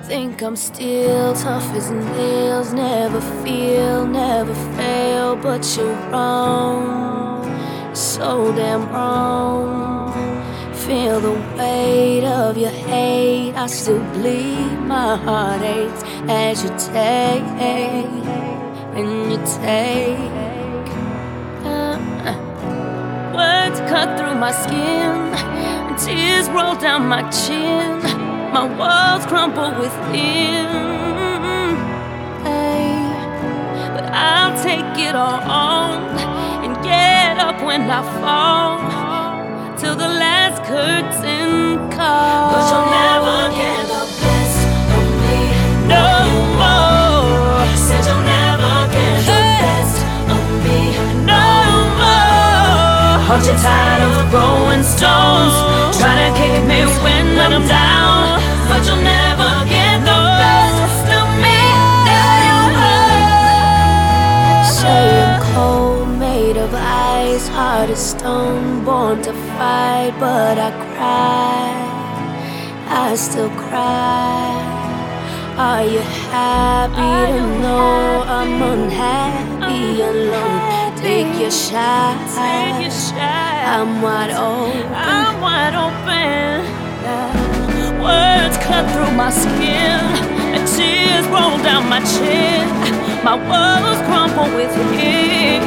Think I'm still tough as nails, never feel, never fail, but you're wrong, so damn wrong. Feel the weight of your hate, I still bleed, my heart aches as you take and you take. Words cut through my skin, and tears roll down my chin. My walls crumble within, but I'll take it all on and get up when I fall, till the last curtain calls. But you'll never get the best of me no more. Said you'll never get the best of me no more. Aren't you tired of throwing stones, trying to keep me when I'm down? But you'll never get the best of me. Say I'm cold, made of ice, heart of stone, born to fight, but I cry, I still cry. Are you happy to know I'm unhappy alone? Take your shot, I'm wide open, I'm wide open. Words cut through my skin, and tears roll down my chin. My walls crumble within,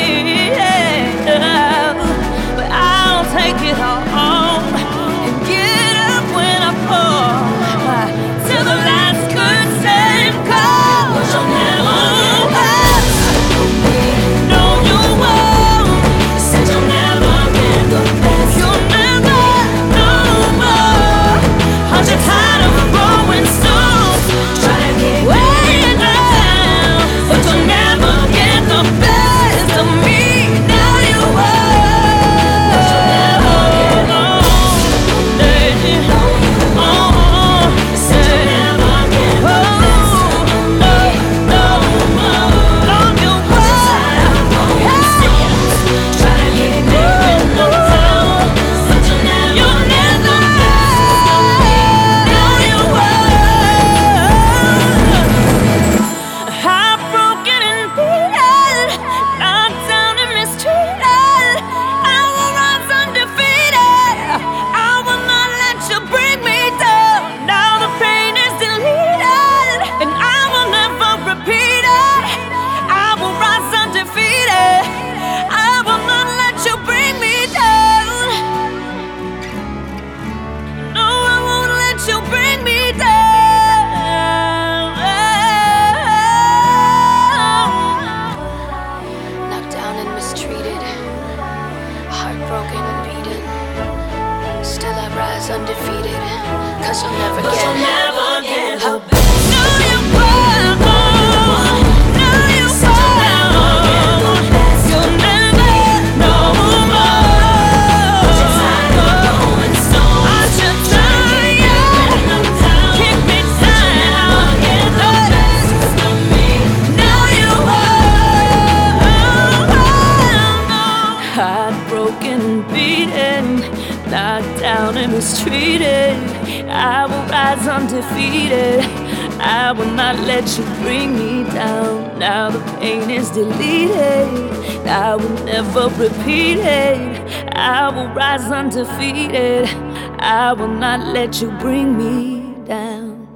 but I'll take it all and get up when I fall, till the last curtain calls. But you'll never get no, you won't. Said you'll never get the best. You'll never, no more. Aren't you tired of throwing stones, Trying to keep weighing down? But you'll never get the best of me. Now you won't. Said you'll never get the undefeated, 'cause you'll never But get you'll never get the how best. no you won't, no you Said you'll never get the won't, best. you'll never no more. But you're tired of throwing stones, I'm just trying to keep me down. keep me But you'll never down. get the best of me. No you won't. Heartbroken, beaten, knocked down and mistreated, I will rise undefeated. I will not let you bring me down. Now the pain is deleted, I will never repeat it. I will rise undefeated, I will not let you bring me down.